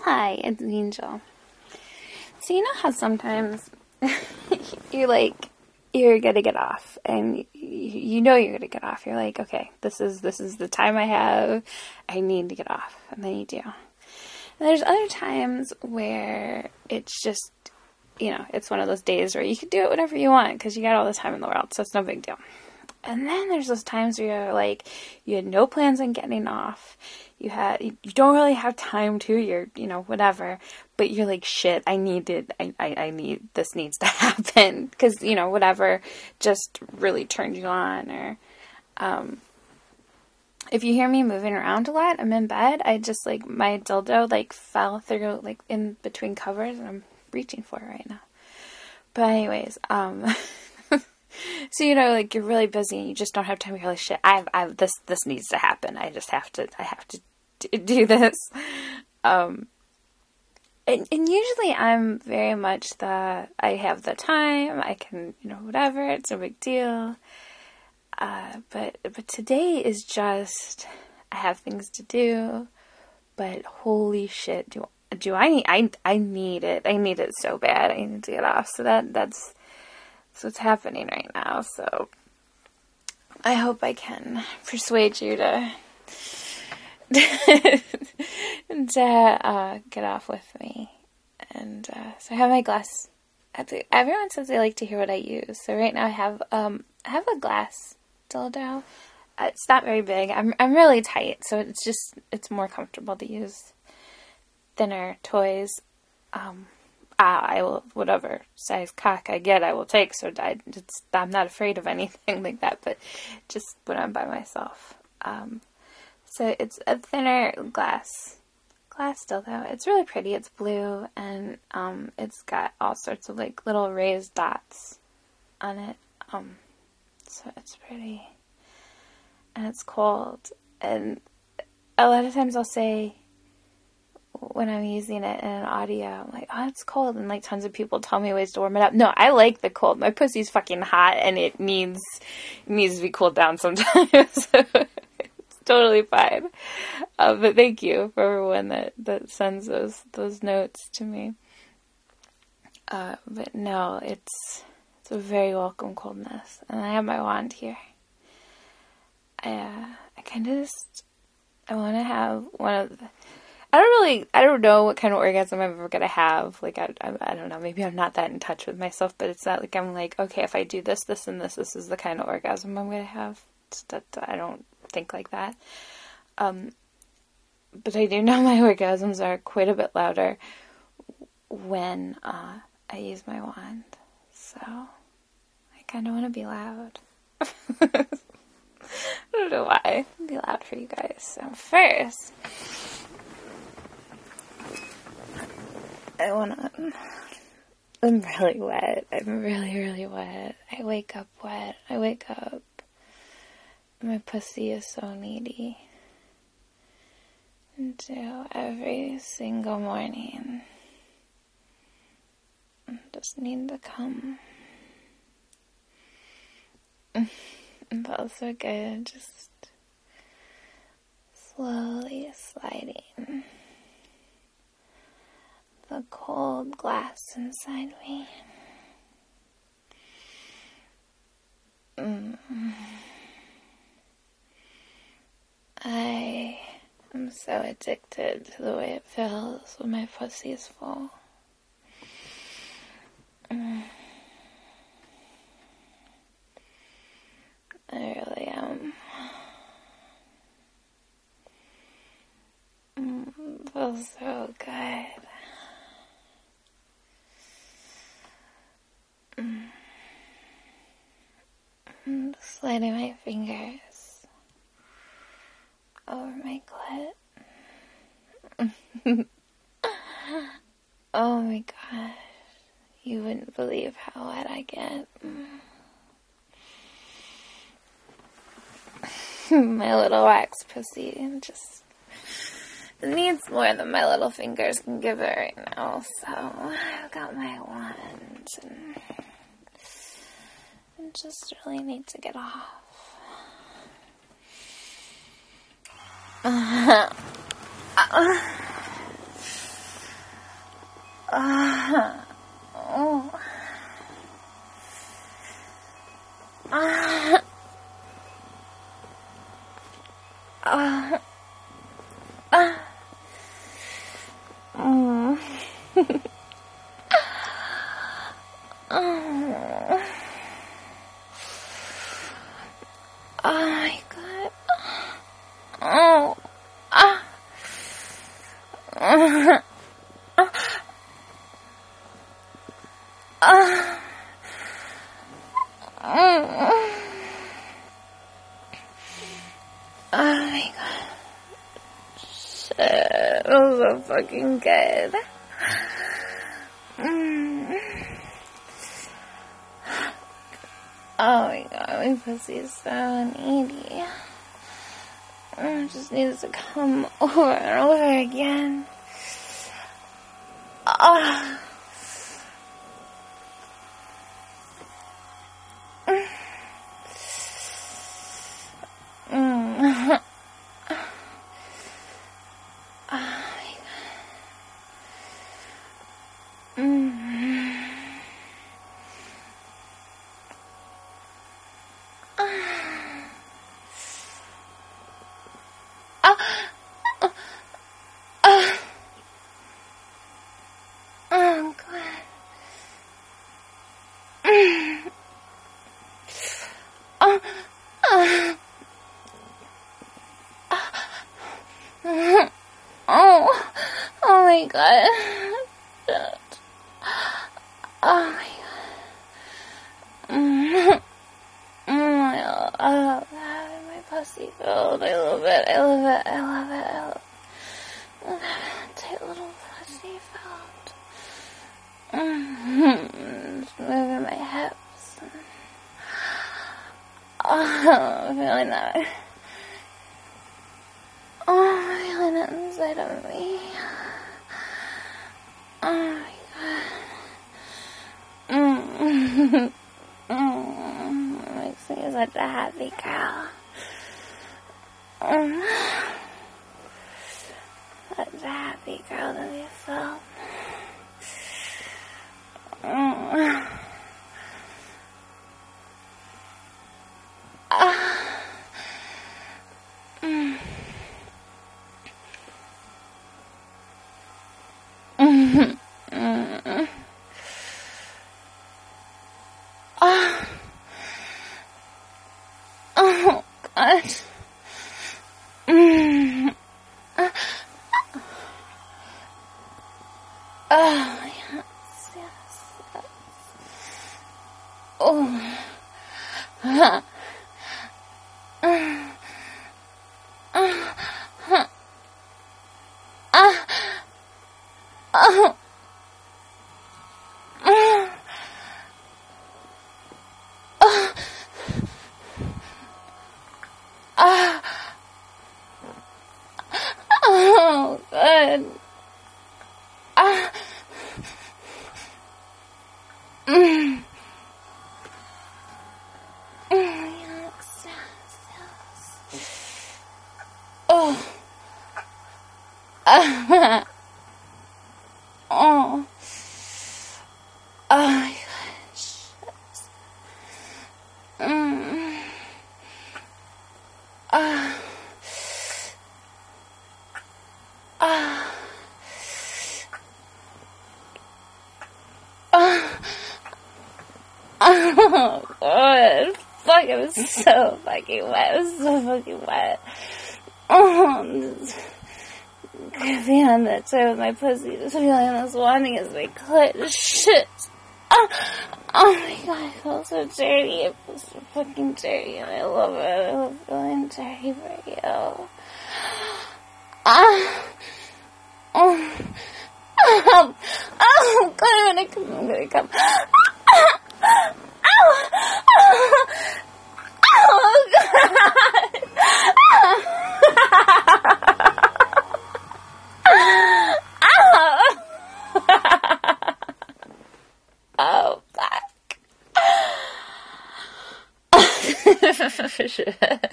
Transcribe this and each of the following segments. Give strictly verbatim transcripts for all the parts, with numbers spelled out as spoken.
Hi, it's Angel. So you know how sometimes you're like, you're gonna get off, and you know you're gonna get off. You're like, okay, this is this is the time I have. I need to get off, and then you do. And there's other times where it's just, you know, it's one of those days where you can do it whenever you want because you got all the time in the world, so it's no big deal. And then there's those times where you're like, you had no plans on getting off. You had, you don't really have time to, you're, you know, whatever. But you're like, shit, I need it. I, I, I need, this needs to happen. Because, you know, whatever just really turned you on. Or, um, if you hear me moving around a lot, I'm in bed. I just, like, my dildo, like, fell through, like, in between covers. And I'm reaching for it right now. But anyways, um... so, you know, like, you're really busy and you just don't have time. You're like, shit, I've, I've, this, this needs to happen. I just have to, I have to d- do this. Um, and, and usually I'm very much the, I have the time, I can, you know, whatever, it's no big deal. Uh, but, but today is just, I have things to do, but holy shit, do, do I need, I, I need it. I need it so bad. I need to get off. So that, that's, So what's happening right now, so I hope I can persuade you to to uh, get off with me. And uh, so I have my glass. Everyone says they like to hear what I use. So right now I have um I have a glass dildo. Uh, it's not very big. I'm I'm really tight, so it's just it's more comfortable to use thinner toys. Um. Ah, I will, whatever size cock I get, I will take, so I, it's, I'm not afraid of anything like that, but just when I'm by myself. Um, so it's a thinner glass, glass dildo. It's really pretty. It's blue, and um, it's got all sorts of, like, little raised dots on it. Um, so it's pretty, and it's cold, and a lot of times I'll say, when I'm using it in an audio, I'm like, oh, it's cold, and like tons of people tell me ways to warm it up. No, I like the cold. My pussy's fucking hot, and it needs it needs to be cooled down sometimes. It's totally fine. Uh, but thank you for everyone that, that sends those those notes to me. Uh, but no, it's it's a very welcome coldness, and I have my wand here. I uh, I kind of just I want to have one of the. I don't really, I don't know what kind of orgasm I'm ever going to have. Like, I, I, I don't know, maybe I'm not that in touch with myself, but it's not like I'm like, okay, if I do this, this, and this, this is the kind of orgasm I'm going to have. It's that, I don't think like that. Um, but I do know my orgasms are quite a bit louder when uh, I use my wand. So, I kind of want to be loud. I don't know why. I'll be loud for you guys. So, first, I wanna, I'm really wet. I'm really, really wet. I wake up wet. I wake up. My pussy is so needy. And so every single morning, I just need to come. It feels so good. Just slowly sliding the cold glass inside me. Mm. I am so addicted to the way it feels when my pussy is full. Mm. I really am. Mm, it feels so good. I'm sliding my fingers over my clit. Oh my gosh. You wouldn't believe how wet I get. My little wax pussy just needs more than my little fingers can give it right now. So I've got my wand and I just really need to get off. Uh, uh, Uh, oh. Uh, uh, uh, mm. Oh. Oh my god. Oh. Ah. Uh. Uh. Uh. Uh. Oh my god. Shit. That was so fucking good. Mm. Oh my god, my pussy is so needy. I just need it to come over and over again. Oh. Mm. Oh my god. Mm. Oh, God. Oh, oh, oh, oh my God. Oh my God. Mm. Mm, I love, I love having my pussy filled. I love it. I love it. I love it. I love it. Tight little pussy filled. Mm-hmm. Just moving my hips. Oh, feeling that. Oh, feeling it inside of me. Oh my god. Mm. Mm. It makes me such a happy girl. Mm. Such a happy girl to be filled. Mm. Ah. Mm. Mm. Mm. Ah. Oh, God. Mm. Ah. Oh, yes, yes, yes. Oh. Ah. Ah. Ah. Ah. Oh. Ah. Oh. Ah. Oh, good. Ah. Mm. Mm, yes, yes, yes. Oh. Ah. Oh. Oh my gosh. Mm. Ah. Ah. Ah. Oh, God. Fuck, it was so fucking wet. It was so fucking wet. Oh, I'm just gripping on that side with my pussy, just feeling this wanting as my clit. Shit. Oh, oh my god, I feel so dirty. I feel so fucking dirty, and I love it. I love feeling dirty for you. Ah. Oh. Oh. Oh, God, I'm gonna come. I'm gonna come. Oh. Oh. Oh, God. Oh, fuck. Shit.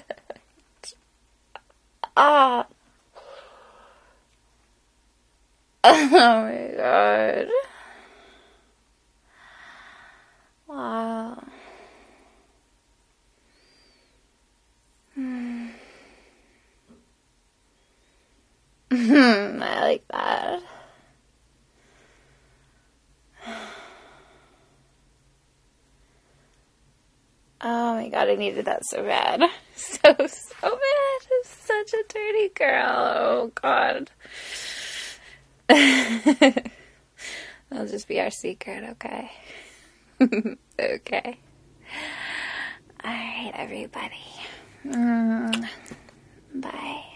Ah. Oh my god. Hmm, I like that. Oh my god, I needed that so bad. So, so bad. I'm such a dirty girl. Oh god. That'll just be our secret, okay? Okay. Alright, everybody. Mm. Bye.